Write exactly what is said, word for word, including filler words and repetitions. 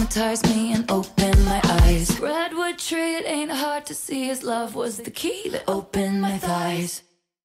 hypnotized me and opened my eyes. Redwood tree, it ain't hard to see his love was the key that opened my thighs.